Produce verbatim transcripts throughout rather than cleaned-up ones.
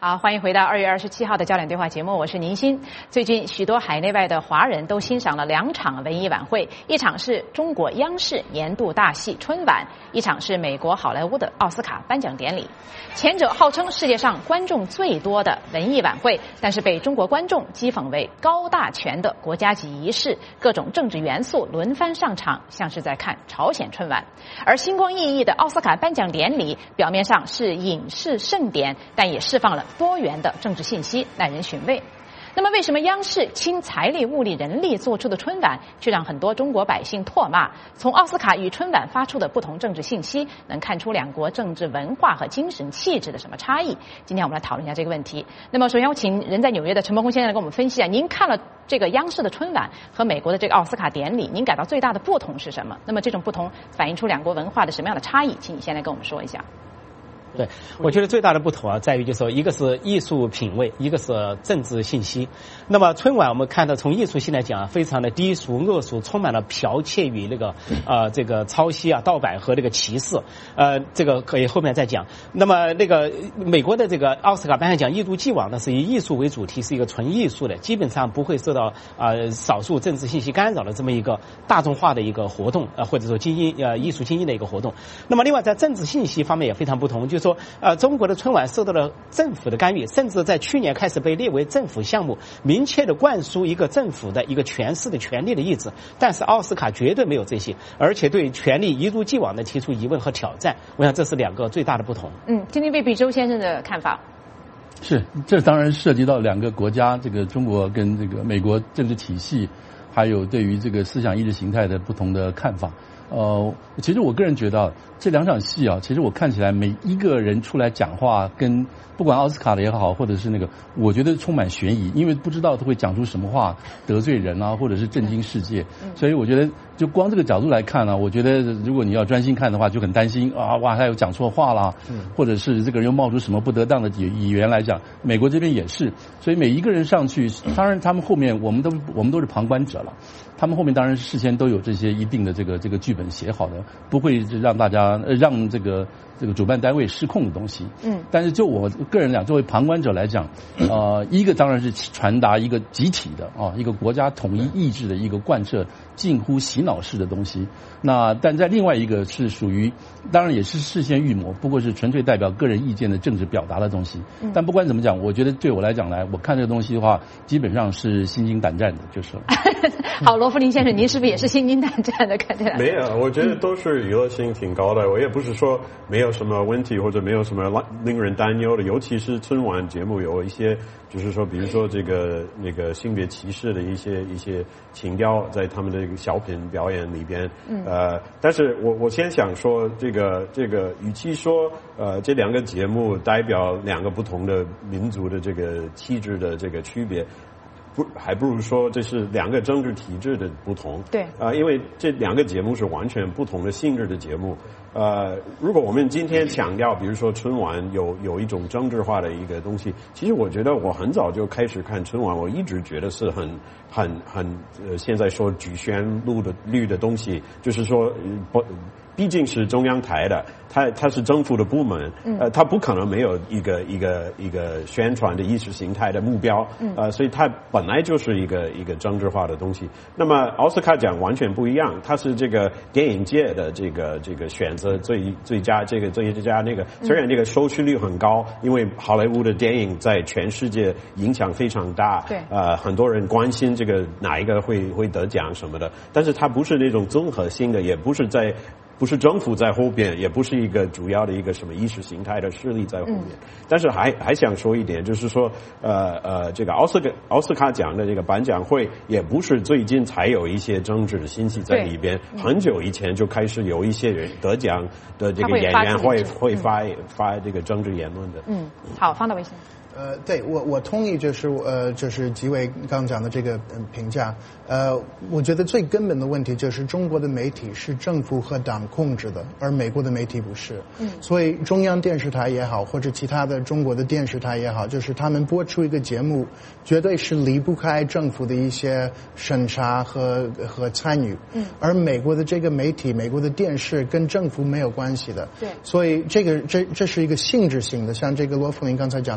好，欢迎回到二月二十七号的焦点对话节目，我是宁欣。最近许多海内外的华人都欣赏了两场文艺晚会，一场是中国央视年度大戏春晚，一场是美国好莱坞的奥斯卡颁奖典礼。前者号称世界上观众最多的文艺晚会，但是被中国观众讥讽为高大全的国家级仪式，各种政治元素轮番上场，像是在看朝鲜春晚。而星光熠熠的奥斯卡颁奖典礼，表面上是影视盛典，但也释放了多元的政治信息，耐人寻味。那么为什么央视倾财力物力人力做出的春晚却让很多中国百姓唾骂？从奥斯卡与春晚发出的不同政治信息，能看出两国政治文化和精神气质的什么差异？今天我们来讨论一下这个问题。那么首先我请人在纽约的陈伯宏先生来给我们分析啊，您看了这个央视的春晚和美国的这个奥斯卡典礼，您感到最大的不同是什么？那么这种不同反映出两国文化的什么样的差异？请你先来跟我们说一下。 对，我觉得最大的不同啊，在于就是说，一个是艺术品味，一个是政治信息。那么春晚我们看到，从艺术性来讲啊，非常的低俗恶俗，充满了剽窃与那个呃这个抄袭啊、盗版和这个歧视。呃，这个可以后面再讲。那么那个美国的这个奥斯卡颁奖奖一如既往的是以艺术为主题，是一个纯艺术的，基本上不会受到呃少数政治信息干扰的这么一个大众化的一个活动，呃或者说精英呃艺术精英的一个活动。那么另外在政治信息方面也非常不同，就说，呃，中国的春晚受到了政府的干预，甚至在去年开始被列为政府项目，明确的灌输一个政府的一个诠释的权利的意志。但是奥斯卡绝对没有这些，而且对权力一如既往的提出疑问和挑战。我想这是两个最大的不同。 嗯，听听魏比周先生的看法。 是，这当然涉及到两个国家，这个中国跟这个美国政治体系，还有对于这个思想意识形态的不同的看法。呃，其实我个人觉得这两场戏啊，其实我看起来每一个人出来讲话，跟不管奥斯卡的也好，或者是那个，我觉得充满悬疑，因为不知道他会讲出什么话得罪人啊，或者是震惊世界。所以我觉得就光这个角度来看呢、啊，我觉得如果你要专心看的话，就很担心啊，哇，他有讲错话啦，或者是这个人又冒出什么不得当的语言来讲。美国这边也是，所以每一个人上去，当然他们后面我们都我们都是旁观者了。他们后面当然事先都有这些一定的这个这个剧本写好的，不会让大家呃让这个这个主办单位失控的东西。嗯，但是就我个人讲，作为旁观者来讲，呃，一个当然是传达一个集体的啊，一个国家统一意志的一个贯彻近乎洗脑式的东西。那但在另外一个是属于，当然也是事先预谋，不过是纯粹代表个人意见的政治表达的东西。但不管怎么讲，我觉得对我来讲来，我看这个东西的话，基本上是心惊胆战的，就是了。 好，罗福林先生，您是不是也是心惊胆战的？看起来没有，我觉得都是娱乐性挺高的。我也不是说没有什么问题或者没有什么令人担忧的，尤其是春晚节目有一些，就是说，比如说这个那个性别歧视的一些一些情调在他们的小品表演里边。嗯。呃，但是我我先想说，这个这个，与其说呃这两个节目代表两个不同的民族的这个气质的这个区别。不，还不如说这是两个政治体制的不同。对，啊、呃，因为这两个节目是完全不同的性质的节目。呃，如果我们今天强调，比如说春晚有有一种政治化的一个东西，其实我觉得我很早就开始看春晚，我一直觉得是很很很呃，现在说举宣录的率的东西，就是说不。毕竟是中央台的，它它是政府的部门，呃，它不可能没有一个一个一个宣传的意识形态的目标，呃，所以它本来就是一个一个政治化的东西。那么奥斯卡奖完全不一样，它是这个电影界的这个这个选择最最佳这个最佳那个，虽然这个收视率很高，因为好莱坞的电影在全世界影响非常大，对，呃，很多人关心这个哪一个会会得奖什么的，但是它不是那种综合性的，也不是在。不是政府在后边，也不是一个主要的一个什么意识形态的势力在后面。嗯、但是还还想说一点，就是说，呃呃，这个奥斯卡奥斯卡奖的这个颁奖会，也不是最近才有一些政治的信息在里边，很久以前就开始有一些人得奖的这个演员会会发、嗯、发这个政治言论的。 嗯，好，方导微信。 呃，对我我同意，就是呃，就是几位刚讲的这个嗯评价。呃，我觉得最根本的问题就是中国的媒体是政府和党控制的，而美国的媒体不是。嗯。所以中央电视台也好，或者其他的中国的电视台也好，就是他们播出一个节目，绝对是离不开政府的一些审查和和参与。嗯。而美国的这个媒体，美国的电视跟政府没有关系的。对。所以这个这这是一个性质性的，像这个罗福林刚才讲的是一个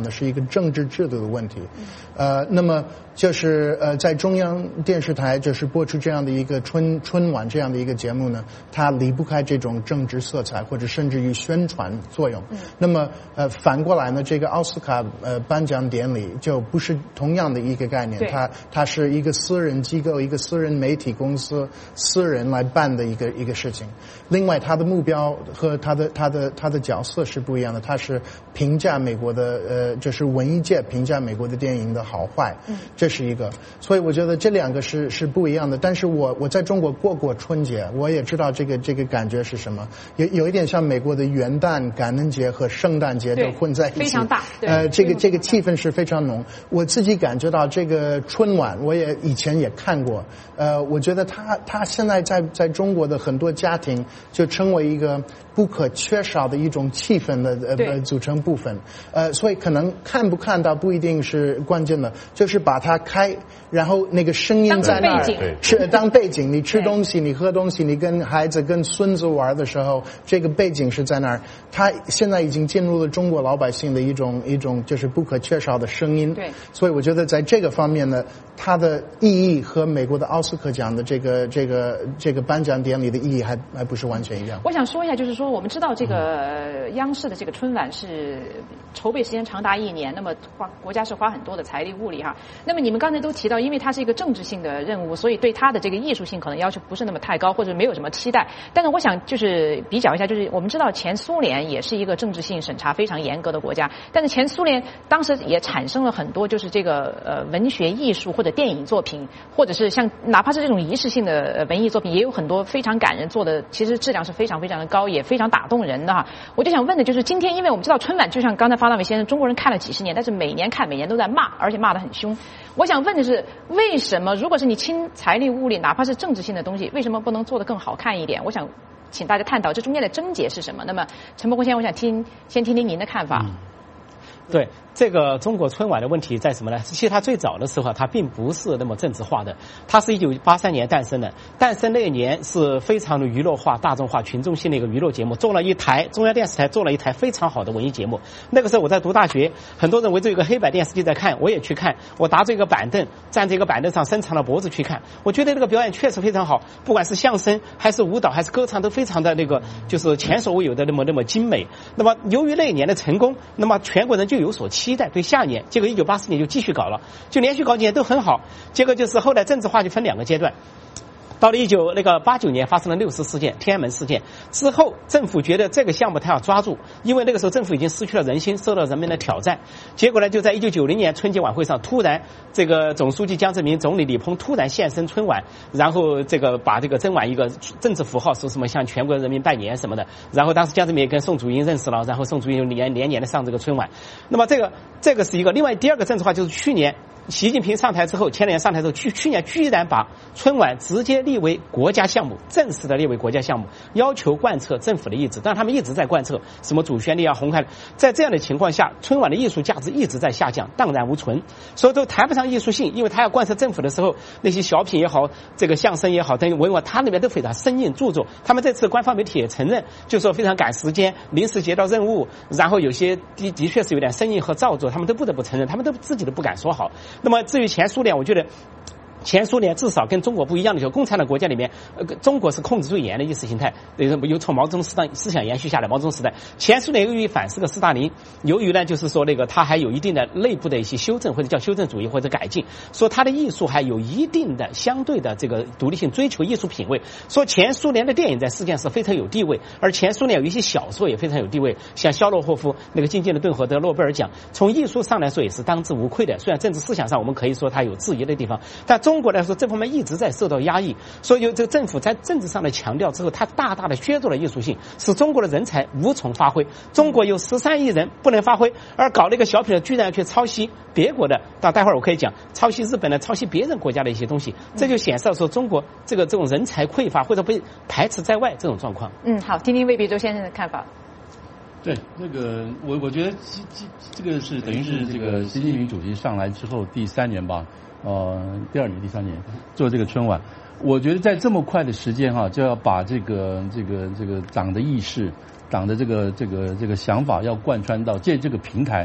政治制度的问题。呃，那么就是呃，在中央电视台就是播出这样的一个春春晚这样的一个节目呢，它离不开这种政治色彩或者甚至于宣传作用。嗯、那么呃，反过来呢，这个奥斯卡呃颁奖典礼就不是同样的一个概念，它它是一个私人机构、一个私人媒体公司、私人来办的一个一个事情。另外，它的目标和它的它的它的角色是不一样的，它是评价美国的呃，就是文艺界评价美国的电影的好坏。嗯。这是一个，所以我觉得这两个是是不一样的。但是我我在中国过过春节，我也知道这个这个感觉是什么，有有一点像美国的元旦、感恩节和圣诞节都混在一起， 非常大。 呃，这个这个气氛是非常浓。我自己感觉到这个春晚，我也以前也看过。呃，我觉得它它现在在在中国的很多家庭就成为一个不可缺少的一种气氛的呃组成部分。呃，所以可能看不看到不一定是关键的，就是把它开，然后那个声音在那儿，吃当背景，你吃东西，你喝东西，你跟孩子、跟孙子玩的时候，这个背景是在那儿。它现在已经进入了中国老百姓的一种一种就是不可缺少的声音。 对， 所以我觉得在这个方面呢，它的意义和美国的奥斯卡奖的这个这个这个颁奖典礼的意义还还不是完全一样。 我想说一下，就是说我们知道这个央视的这个春晚是筹备时间长达一年，那么花国家是花很多的财力物力哈。那么你们刚才都提到，因为它是一个政治性的任务，所以对它的这个艺术性可能要求不是那么太高，或者没有什么期待。但是我想就是比较一下，就是我们知道前苏联也是一个政治性审查非常严格的国家，但是前苏联当时也产生了很多就是这个呃文学艺术或者电影作品，或者是像哪怕是这种仪式性的文艺作品，也有很多非常感人，做的其实质量是非常非常的高，也非常打动人的哈。我就想问的就是今天，因为我们知道春晚就像刚才发大伟先生，中国人看了几十年，但是每年看每年都在骂，而且骂得很凶。我想问的是，为什么如果是你倾财力物力，哪怕是政治性的东西，为什么不能做得更好看一点？我想请大家探讨这中间的症结是什么。那么陈伯公先生，我想听先听听您的看法。 嗯对这个中国春晚的问题在什么呢？其实它最早的时候，它并不是那么政治化的。它是一九八三年诞生的，诞生那一年是非常的娱乐化、大众化、群众性的一个娱乐节目。做了一台中央电视台做了一台非常好的文艺节目。那个时候我在读大学，很多人围着一个黑白电视机在看，我也去看。我搭着一个板凳，站在一个板凳上，伸长了脖子去看。我觉得这个表演确实非常好，不管是相声还是舞蹈还是歌唱，都非常的那个就是前所未有的那么那么精美。那么由于那一年的成功，那么全国人就有所期待，对下一年，结果一九八四年就继续搞了，就连续搞几年都很好。结果就是后来政治化就分两个阶段。到了一九那个八九年发生了六四事件、天安门事件之后，政府觉得这个项目他要抓住，因为那个时候政府已经失去了人心，受到人们的挑战。结果呢，就在一九九零年春节晚会上，突然这个总书记江泽民、总理李鹏突然现身春晚，然后这个把这个春晚一个政治符号说什么向全国人民拜年什么的。然后当时江泽民也跟宋祖英认识了，然后宋祖英就连连年的上这个春晚。那么这个这个是一个，另外第二个政治化就是去年。习近平上台之后，前年上台之后，去去年居然把春晚直接立为国家项目，正式的列为国家项目，要求贯彻政府的意志。但他们一直在贯彻什么主旋律啊、红海，在这样的情况下，春晚的艺术价值一直在下降，荡然无存，所以都谈不上艺术性。因为他要贯彻政府的时候，那些小品也好，这个相声也好，等于文化，他那边都非常生硬著作。他们这次官方媒体也承认，就说非常赶时间，临时接到任务，然后有些的的确是有点生硬和造作，他们都不得不承认，他们都自己都不敢说好。那么至于前苏联，我觉得前苏联至少跟中国不一样的，就共产党国家里面，呃，中国是控制最严的意识形态，有从毛泽东思想思想延续下来。毛泽东时代，前苏联由于反是个斯大林，由于呢就是说那个他还有一定的内部的一些修正，或者叫修正主义或者改进，说他的艺术还有一定的相对的这个独立性，追求艺术品位。说前苏联的电影在世界上是非常有地位，而前苏联有一些小说也非常有地位，像肖洛霍夫那个《静静的顿河》得诺贝尔奖，从艺术上来说也是当之无愧的。虽然政治思想上我们可以说他有质疑的地方，但中国来说这方面一直在受到压抑，所以有这个政府在政治上的强调之后，它大大的削弱了艺术性，使中国的人才无从发挥。中国有十三亿人不能发挥，而搞那个小品居然去抄袭别国的，到待会儿我可以讲抄袭日本的、抄袭别人国家的一些东西，这就显示说中国这个这种人才匮乏或者被排斥在外这种状况。 嗯，好，听听魏必洲先生的看法。 对，这个我我觉得这这这个是等于是这个习近平主席上来之后第三年吧。呃，第二年、第三年做这个春晚，我觉得在这么快的时间哈，就要把这个这个这个党的意识、党的这个这个这个想法要贯穿到借这个平台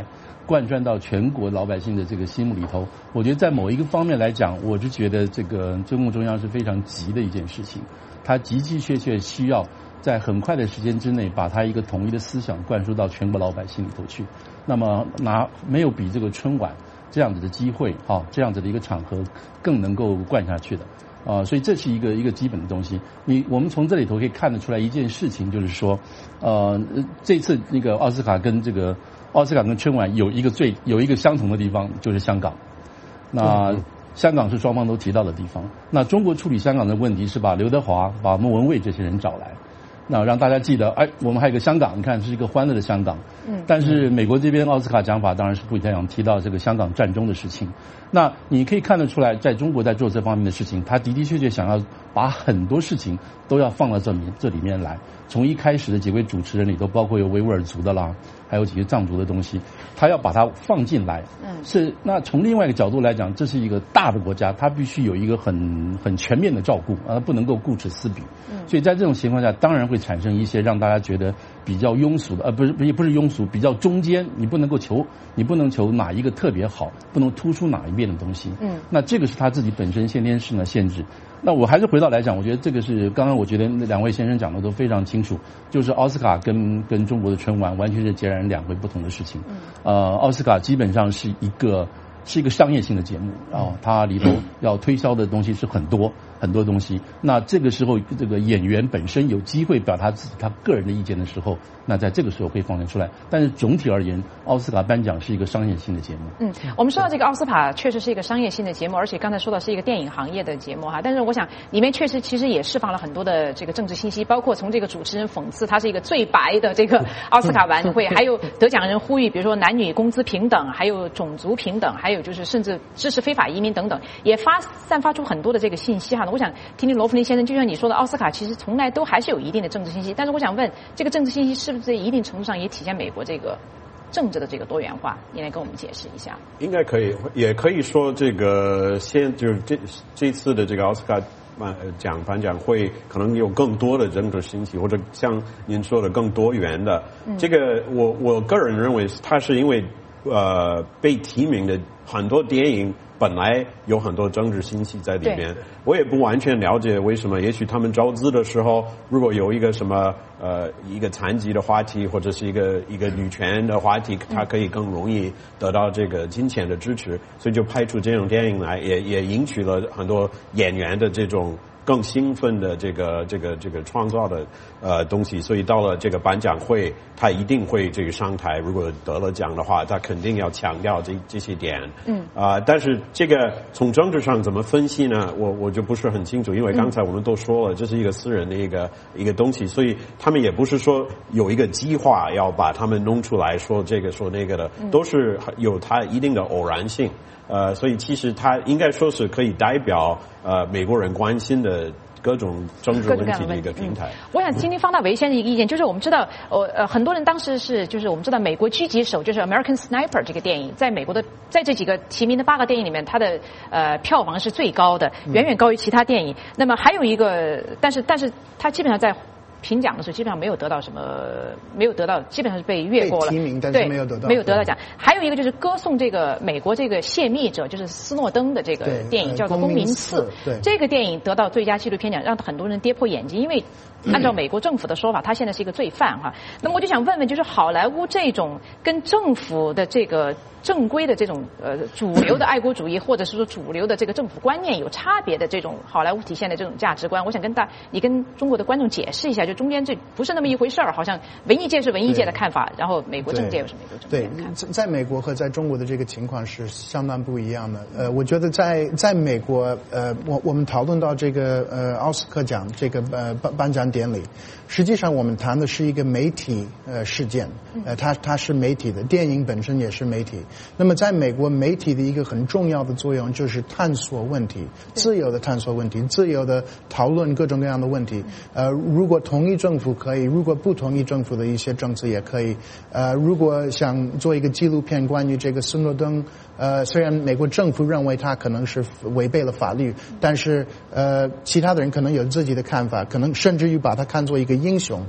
贯穿到全国老百姓的这个心目里头。我觉得在某一个方面来讲，我是觉得这个中共中央是非常急的一件事情，它的的确确需要在很快的时间之内，把它一个统一的思想灌输到全国老百姓里头去。那么拿没有比这个春晚这样子的机会啊，这样子的一个场合更能够灌下去的啊，所以这是一个一个基本的东西。你我们从这里头可以看得出来一件事情，就是说，呃，这次那个奥斯卡跟这个奥斯卡跟春晚有一个最有一个相同的地方，就是香港。那香港是双方都提到的地方。那中国处理香港的问题是把刘德华、把莫文蔚这些人找来。那让大家记得，哎，我们还有个香港，你看是一个欢乐的香港。嗯。但是美国这边奥斯卡讲法当然是不一样，提到这个香港战争的事情。那你可以看得出来，在中国在做这方面的事情，他的的确确想要把很多事情都要放到这里这里面来。从一开始的几位主持人里头，包括有维吾尔族的啦，还有几个藏族的东西，他要把它放进来。嗯。是那从另外一个角度来讲，这是一个大的国家，它必须有一个很很全面的照顾，而不能够顾此失彼。嗯。所以在这种情况下，当然会产生一些让大家觉得比较庸俗的，呃，不是不是不是庸俗，比较中间，你不能够求，你不能求哪一个特别好，不能突出哪一边的东西。嗯。那这个是他自己本身先天性的限制。那我还是回到来讲，我觉得这个是刚刚我觉得那两位先生讲的都非常清楚，就是奥斯卡跟跟中国的春晚完全是截然两回不同的事情。嗯。呃，奥斯卡基本上是一个是一个商业性的节目啊，它里头要推销的东西是很多很多东西。那这个时候，这个演员本身有机会表达自己他个人的意见的时候，那在这个时候可以放得出来。但是总体而言，奥斯卡颁奖是一个商业性的节目。 嗯，我们说到这个奥斯卡确实是一个商业性的节目，而且刚才说的是一个电影行业的节目哈。但是我想里面确实其实也释放了很多的这个政治信息，包括从这个主持人讽刺他是一个最白的这个奥斯卡晚会，还有得奖人呼吁，比如说男女工资平等，还有种族平等，还有就是甚至支持非法移民等等，也发散发出很多的这个信息哈。我想听听罗弗林先生，就像你说的，奥斯卡其实从来都还是有一定的政治信息，但是我想问，这个政治信息是不是在一定程度上也体现美国这个政治的这个多元化？你来跟我们解释一下。 应该可以，也可以说这个先就是这这次的这个奥斯卡奖颁奖会可能有更多的政治信息，或者像您说的更多元的。嗯、这个我我个人认为，它是因为呃被提名的很多电影本来有很多政治信息在里面，我也不完全了解为什么。也许他们招资的时候，如果有一个什么呃一个残疾的话题，或者是一个一个女权的话题，它可以更容易得到这个金钱的支持，所以就拍出这种电影来，也也引起了很多演员的这种更兴奋的这个这个这个创造的呃东西。所以到了这个颁奖会，他一定会这个上台，如果得了奖的话，他肯定要强调这这些点。嗯啊、呃，但是这个从政治上怎么分析呢？我我就不是很清楚，因为刚才我们都说了，这是一个私人的一个一个东西，所以他们也不是说有一个计划要把他们弄出来说这个说那个的，都是有它一定的偶然性。呃，所以其实它应该说是可以代表呃美国人关心的各种政治问题的一个平台。 嗯、我想听听方大为先生的一个意见，就是我们知道，呃呃，很多人当时是就是我们知道美国狙击手就是 American Sniper 这个电影，在美国的在这几个提名的八个电影里面，它的呃票房是最高的，远远高于其他电影。嗯、那么还有一个，但是但是它基本上在评奖的时候基本上没有得到什么，没有得到，基本上是被越过了。 被提名，但是没有得到， 没有得到奖。还有一个就是歌颂这个美国这个泄密者，就是斯诺登的这个电影叫做《公民四》。 对， 这个电影得到最佳纪录片奖，让很多人跌破眼镜，因为按照美国政府的说法，他现在是一个罪犯哈。那么我就想问问，就是好莱坞这种跟政府的这个正规的这种呃主流的爱国主义，或者是说主流的这个政府观念有差别的这种好莱坞体现的这种价值观，我想跟大你跟中国的观众解释一下，就中间这不是那么一回事儿，好像文艺界是文艺界的看法，然后美国政界又是美国政界的看法。 对，在美国和在中国的这个情况是相当不一样的。呃，我觉得在在美国，呃，我我们讨论到这个呃奥斯卡奖这个呃颁颁奖典礼，实际上我们谈的是一个媒体呃事件，呃，它它是媒体的，电影本身也是媒体。那么在美国，媒体的一个很重要的作用就是探索问题，自由的探索问题，自由的讨论各种各样的问题。呃，如果同意政府可以，如果不同意政府的一些政策也可以。呃，如果想做一个纪录片关于这个斯诺登，呃，虽然美国政府认为他可能是违背了法律，但是呃，其他的人可能有自己的看法，可能甚至于把他看作一个英雄。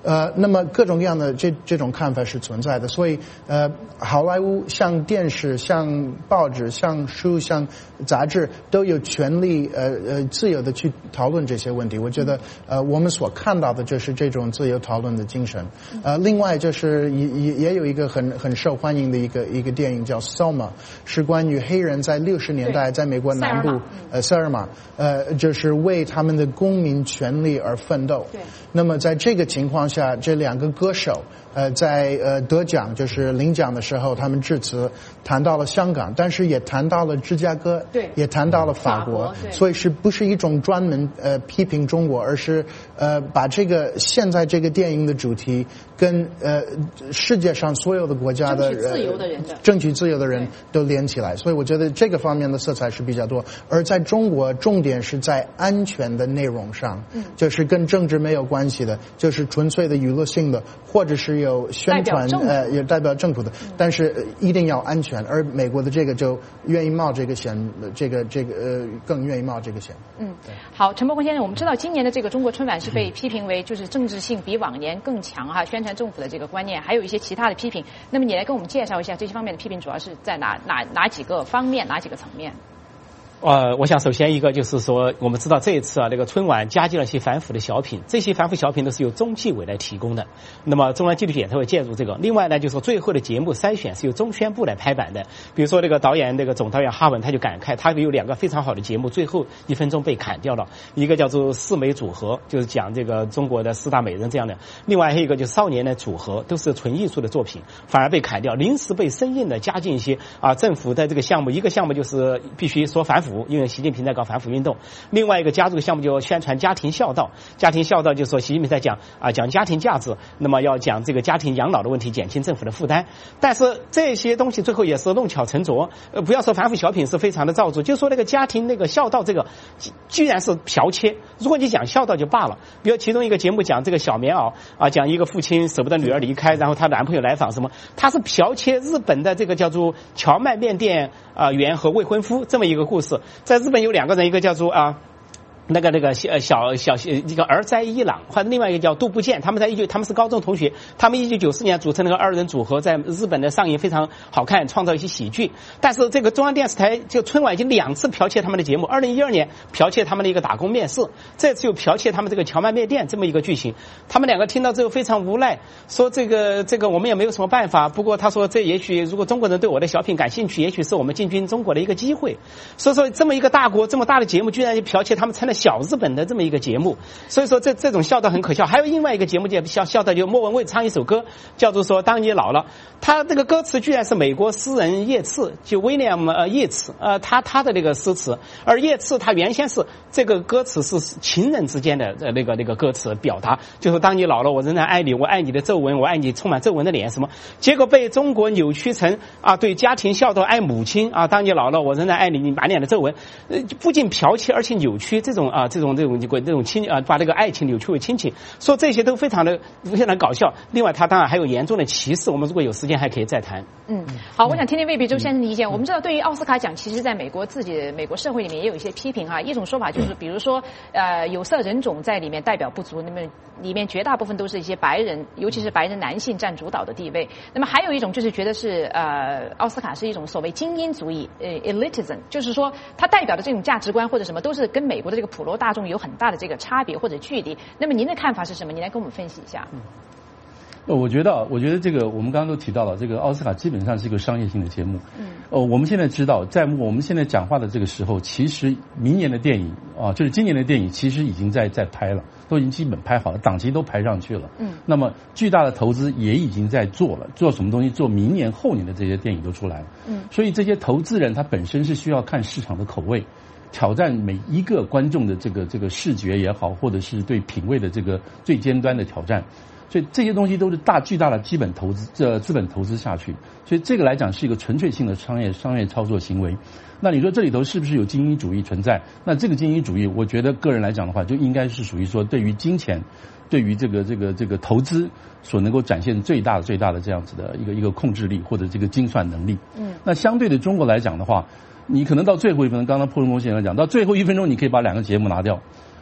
呃，那么各种各样的这这种看法是存在的，所以呃，好莱坞像电视、像报纸、像书、像杂志都有权利呃呃自由的去讨论这些问题。我觉得呃我们所看到的就是这种自由讨论的精神。呃，另外就是也也也有一个很很受欢迎的一个一个电影叫《Selma》，是关于黑人在六十年代在美国南部呃塞尔玛呃就是为他们的公民权利而奋斗。 对。 那么在这个情况下，这两个歌手呃在呃得奖就是领奖的时候，他们致辞谈到了香港，但是也谈到了芝加哥， 对， 也谈到了法国， 法国， 所以是不是一种专门呃批评中国，而是呃把这个现在这个电影的主题跟呃世界上所有的国家的争取自由的人的、呃、 争取自由的人都连起来，所以我觉得这个方面的色彩是比较多。而在中国，重点是在安全的内容上，嗯，就是跟政治没有关系的，就是纯粹的娱乐性的，或者是有宣传呃也代表政府的，嗯、但是一定要安全。而美国的这个就愿意冒这个险，这个这个呃更愿意冒这个险。 嗯，好，陈伯宏先生，我们知道今年的这个中国春晚是被批评为就是政治性比往年更强哈，宣传政府的这个观念，还有一些其他的批评。那么你来跟我们介绍一下这些方面的批评主要是在哪哪哪几个方面，哪几个层面？ 呃，我想首先一个就是说，我们知道这一次啊，那个春晚加进了一些反腐的小品，这些反腐小品都是由中纪委来提供的。那么中央纪律检查会介入这个。另外呢，就是说最后的节目筛选是由中宣部来拍板的。比如说那个导演，那个总导演哈文他就感慨，他有两个非常好的节目，最后一分钟被砍掉了。一个叫做四美组合，就是讲这个中国的四大美人这样的；另外还有一个就是少年的组合，都是纯艺术的作品，反而被砍掉，临时被生硬的加进一些啊政府的这个项目。一个项目就是必须说反腐，因为习近平在搞反腐运动；另外一个加入的项目就宣传家庭孝道，家庭孝道就是说习近平在讲啊讲家庭价值，那么要讲这个家庭养老的问题，减轻政府的负担。但是这些东西最后也是弄巧成拙，呃，不要说反腐小品是非常的造作，就说那个家庭那个孝道这个居然是剽窃。如果你讲孝道就罢了，比如其中一个节目讲这个小棉袄啊，讲一个父亲舍不得女儿离开，然后他男朋友来访什么，他是剽窃日本的这个叫做荞麦面店啊员和未婚夫这么一个故事。在日本有两个人，一个叫做啊。那个那个小小小一个儿哉伊朗，或者另外一个叫杜部健，他们在一九他们是高中同学，他们一九九四年组成那个二人组合，在日本的上映非常好看，创造一些喜剧。但是这个中央电视台就春晚已经两次剽窃他们的节目，二零一二年剽窃他们的一个打工面试，这次又剽窃他们这个荞麦面店这么一个剧情。他们两个听到之后非常无奈，说这个这个我们也没有什么办法。不过他说这也许如果中国人对我的小品感兴趣，也许是我们进军中国的一个机会。所以说这么一个大国这么大的节目，居然就剽窃他们成了小日本的这么一个节目，所以说这这种孝道很可笑。还有另外一个节目叫孝孝道，就莫文蔚唱一首歌，叫做说当你老了。他这个歌词居然是美国诗人叶茨，就威廉呃叶茨呃他他的那个诗词，而叶茨他原先是这个歌词是情人之间的那个那个歌词表达，就是当你老了，我仍然爱你，我爱你的皱纹，我爱你充满皱纹的脸什么，结果被中国扭曲成啊对家庭孝道爱母亲啊，当你老了，我仍然爱你，你满脸的皱纹，呃不仅剽窃而且扭曲这种啊这种这种这种亲啊把这个爱情扭曲为亲情，说这些都非常的非常的搞笑。另外他当然还有严重的歧视，我们如果有时间还可以再谈。 嗯，好，我想听听魏必周先生的意见。我们知道对于奥斯卡奖，其实在美国自己美国社会里面也有一些批评哈。一种说法就是，比如说呃有色人种在里面代表不足，那么里面绝大部分都是一些白人，尤其是白人男性占主导的地位。那么还有一种就是觉得是呃奥斯卡是一种所谓精英主义呃 elitism， 就是说它代表的这种价值观或者什么都是跟美国的这个普罗大众有很大的这个差别或者距离。那么您的看法是什么？您来跟我们分析一下。嗯呃，我觉得，我觉得这个我们刚刚都提到了，这个奥斯卡基本上是一个商业性的节目。嗯。呃，我们现在知道，在我们现在讲话的这个时候，其实明年的电影啊，就是今年的电影，其实已经在在拍了，都已经基本拍好了，档期都排上去了。嗯。那么巨大的投资也已经在做了，做什么东西？做明年后年的这些电影都出来了。嗯。所以这些投资人他本身是需要看市场的口味。挑战每一个观众的这个这个视觉也好，或者是对品味的这个最尖端的挑战，所以这些东西都是大巨大的基本投资，这资本投资下去，所以这个来讲是一个纯粹性的商业商业操作行为。那你说这里头是不是有精英主义存在？那这个精英主义，我觉得个人来讲的话，就应该是属于说对于金钱，对于这个这个这个投资所能够展现最大的最大的这样子的一个一个控制力或者这个精算能力。嗯，那相对的中国来讲的话。你可能到最后一分钟，刚刚破龙先生讲，到最后一分钟你可以把两个节目拿掉，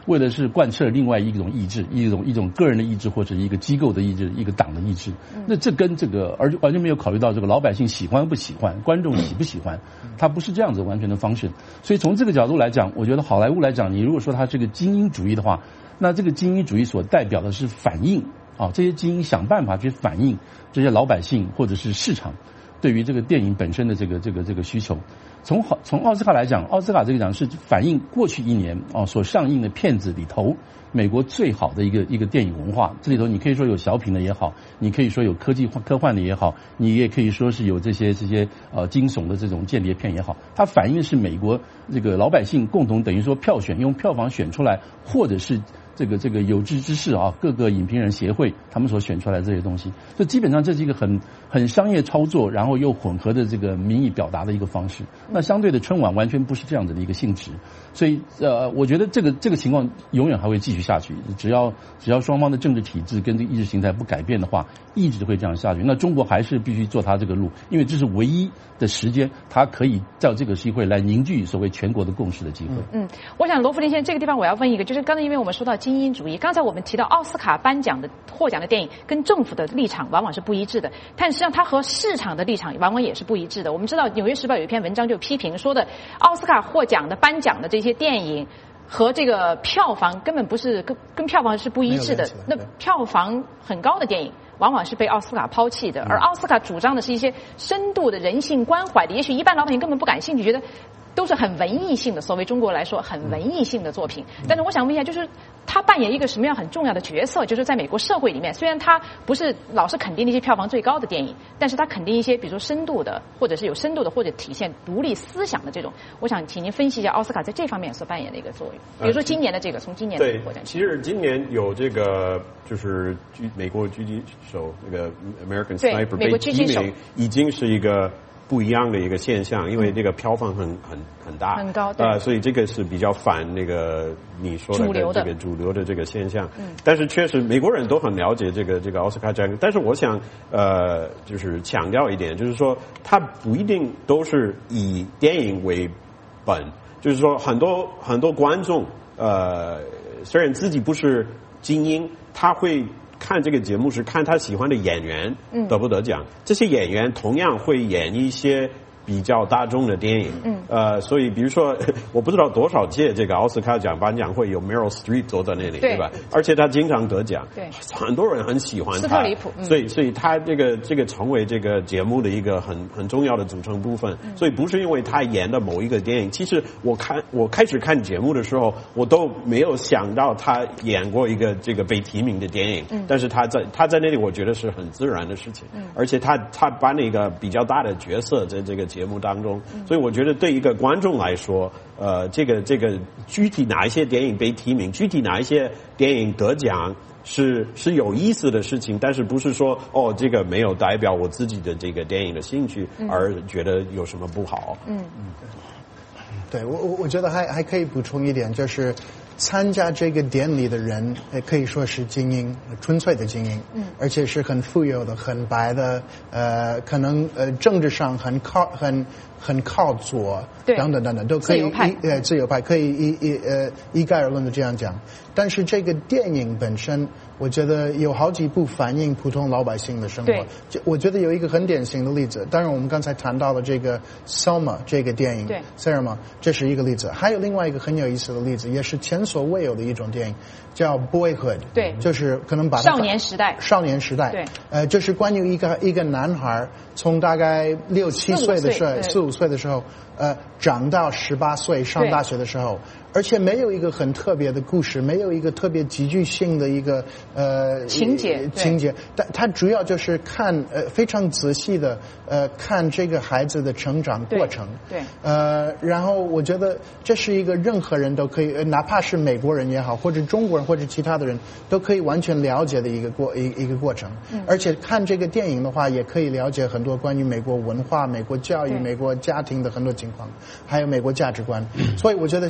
为的是贯彻另外一种意志，一种一种个人的意志或者一个机构的意志，一个党的意志。那这跟这个而完全没有考虑到这个老百姓喜欢不喜欢，观众喜不喜欢，它不是这样子完全的function。所以从这个角度来讲，我觉得好莱坞来讲，你如果说它是个精英主义的话，那这个精英主义所代表的是反映啊，这些精英想办法去反映这些老百姓或者是市场对于这个电影本身的这个这个这个需求。从好从奥斯卡来讲，奥斯卡这个奖是反映过去一年啊所上映的片子里头美国最好的一个一个电影文化。这里头你可以说有小品的也好，你可以说有科技科幻的也好，你也可以说是有这些这些呃惊悚的这种间谍片也好，它反映的是美国这个老百姓共同等于说票选用票房选出来，或者是这个这个有志之士啊，各个影评人协会他们所选出来的这些东西，这基本上这是一个很很商业操作，然后又混合的这个民意表达的一个方式。那相对的春晚完全不是这样子的一个性质，所以呃，我觉得这个这个情况永远还会继续下去。只要只要双方的政治体制跟这个意识形态不改变的话，一直会这样下去。那中国还是必须做它这个路，因为这是唯一的时间，它可以在这个机会来凝聚所谓全国的共识的机会。 嗯，我想罗福林先生这个地方我要问一个，就是刚才因为我们说到精英主义，刚才我们提到奥斯卡颁奖的获奖的电影跟政府的立场往往是不一致的，但实际上它和市场的立场往往也是不一致的。我们知道《纽约时报》有一篇文章就批评说的，奥斯卡获奖的颁奖的这些电影和这个票房根本不是跟跟票房是不一致的，那票房很高的电影往往是被奥斯卡抛弃的，而奥斯卡主张的是一些深度的人性关怀的，也许一般老百姓根本不感兴趣，觉得都是很文艺性的，所谓中国来说很文艺性的作品。但是我想问一下，就是他扮演一个什么样很重要的角色？就是在美国社会里面，虽然他不是老是肯定那些票房最高的电影，但是他肯定一些比如说深度的，或者是有深度的，或者体现独立思想的这种。我想请您分析一下奥斯卡在这方面所扮演的一个作用。比如说今年的这个，从今年的获奖， 其实今年有这个就是美国狙击手那个 American Sniper 美国狙击手已经是一个不一样的一个现象，因为这个票房很很很大， 很高，对， 呃，所以这个是比较反那个你说的这个主流的这个现象。嗯，但是确实美国人都很了解这个这个奥斯卡奖，但是我想呃，就是强调一点，就是说它不一定都是以电影为本，就是说很多很多观众呃，虽然自己不是精英，他会看这个节目是看他喜欢的演员得不得奖，嗯，这些演员同样会演一些比较大众的电影，嗯，呃，所以比如说，我不知道多少届这个奥斯卡奖颁奖会有 Meryl Streep 坐在那里， 对, 对吧？而且他经常得奖，对，很多人很喜欢他，斯特里普，嗯，所以所以他这个这个成为这个节目的一个很很重要的组成部分，嗯，所以不是因为他演的某一个电影，其实我看我开始看节目的时候，我都没有想到他演过一个这个被提名的电影，嗯，但是他在他在那里，我觉得是很自然的事情，嗯，而且他他扮了一个比较大的角色在这个节目当中，所以我觉得对一个观众来说，呃，这个这个具体哪一些电影被提名，具体哪一些电影得奖是是有意思的事情，但是不是说哦这个没有代表我自己的这个电影的兴趣而觉得有什么不好。嗯嗯， 对我我我觉得还还可以补充一点，就是参加这个典礼的人，也可以说是精英，纯粹的精英，嗯，而且是很富有的、很白的，呃，可能呃政治上很靠很很靠左，等等等等，都可以一呃自由派可以一一呃一概而论的这样讲。但是这个电影本身，我觉得有好几部反映普通老百姓的生活。就我觉得有一个很典型的例子，当然我们刚才谈到了这个 Selma 这个电影，对 Selma 这是一个例子，还有另外一个很有意思的例子，也是前所未有的一种电影，叫 Boyhood， 对，就是可能把它少年时代， 少年时代，对，呃，这是关于一个一个男孩从大概六七岁的时候，四五岁的时候，呃，长到十八岁上大学的时候。而且没有一个很特别的故事，没有一个特别极具性的一个呃情节情节，但它主要就是看呃非常仔细的呃看这个孩子的成长过程，对，对呃然后我觉得这是一个任何人都可以，哪怕是美国人也好，或者中国人或者其他的人都可以完全了解的一个过一一个过程，嗯，而且看这个电影的话，也可以了解很多关于美国文化、美国教育、美国家庭的很多情况，还有美国价值观，所以我觉得像这样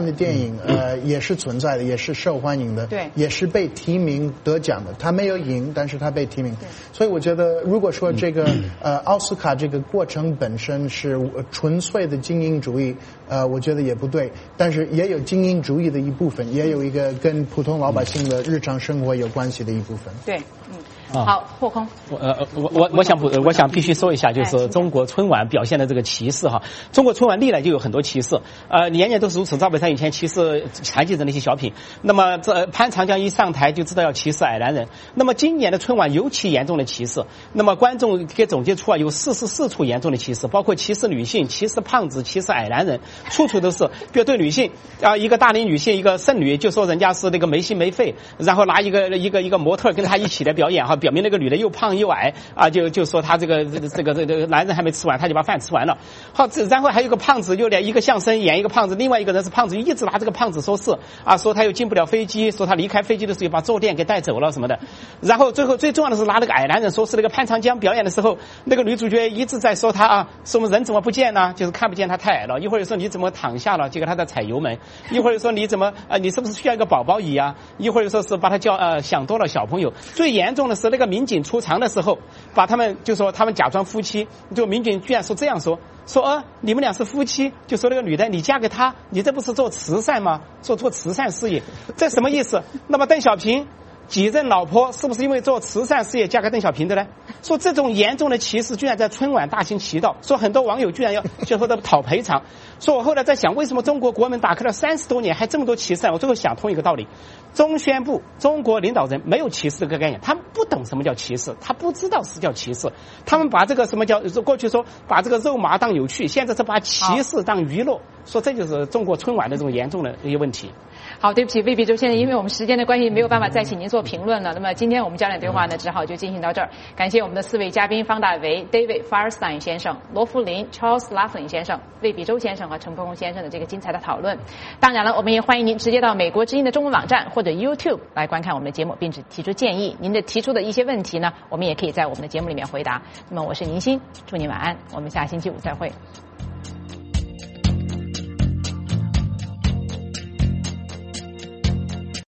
的电影，呃，也是存在的，也是受欢迎的， 对， 也是被提名得奖的。他没有赢，但是他被提名。所以我觉得，如果说这个呃奥斯卡这个过程本身是纯粹的精英主义，呃，我觉得也不对。但是也有精英主义的一部分，也有一个跟普通老百姓的日常生活有关系的一部分。 对，嗯。好，霍空。 我呃我我我想不我想必须说一下，就是中国春晚表现的这个歧视哈。中国春晚历来就有很多歧视，呃，年年都是如此。赵本山以前歧视残疾人的一些小品，那么这潘长江一上台就知道要歧视矮男人。那么今年的春晚尤其严重的歧视，那么观众给总结出啊有四十四处严重的歧视，包括歧视女性、歧视胖子、歧视矮男人，处处都是。比如对女性啊，一个大龄女性，一个剩女，就说人家是那个没心没肺，然后拿一个一个一个模特跟她一起来表演哈。表明那个女的又胖又矮啊，就就说她这个这个这个这个男人还没吃完，他就把饭吃完了。好，然后还有个胖子，又来一个相声演一个胖子，另外一个人是胖子，一直拿这个胖子说事啊，说他又进不了飞机，说他离开飞机的时候把坐垫给带走了什么的。然后最后最重要的是拿那个矮男人说是那个潘长江表演的时候，那个女主角一直在说他啊，说我们人怎么不见呢？就是看不见他太矮了。一会儿又说你怎么躺下了？结果他在踩油门。一会儿又说你怎么啊？你是不是需要一个宝宝椅啊？一会儿又说是把他叫呃想多了小朋友。最严重的是那个民警出场的时候，把他们就说他们假装夫妻，就民警居然说这样说说呃你们俩是夫妻，就说那个女的你嫁给他，你这不是做慈善吗？做做慈善事业，这什么意思？那么邓小平几任老婆是不是因为做慈善事业嫁给邓小平的呢？说这种严重的歧视居然在春晚大行其道，说很多网友居然要就说的讨赔偿。说我后来在想，为什么中国国门打开了三十多年还这么多歧视？我最后想通一个道理：中宣部中国领导人没有歧视这个概念，他们不懂什么叫歧视，他不知道是叫歧视，他们把这个什么叫过去说把这个肉麻当有趣，现在是把歧视当娱乐，说这就是中国春晚的这种严重的一个问题。 好，对不起，魏必洲先生，因为我们时间的关系，没有办法再请您做评论了。那么今天我们焦点对话呢，只好就进行到这儿。感谢我们的四位嘉宾：方大为 David Firestein 先生、罗福林 Charles Laughlin 先生、魏必洲先生和陈伯公先生的这个精彩的讨论。当然了，我们也欢迎您直接到美国之音的中文网站或者 YouTube 来观看我们的节目，并且提出建议。您的提出的一些问题呢，我们也可以在我们的节目里面回答。那么我是宁鑫，祝您晚安，我们下星期五再会。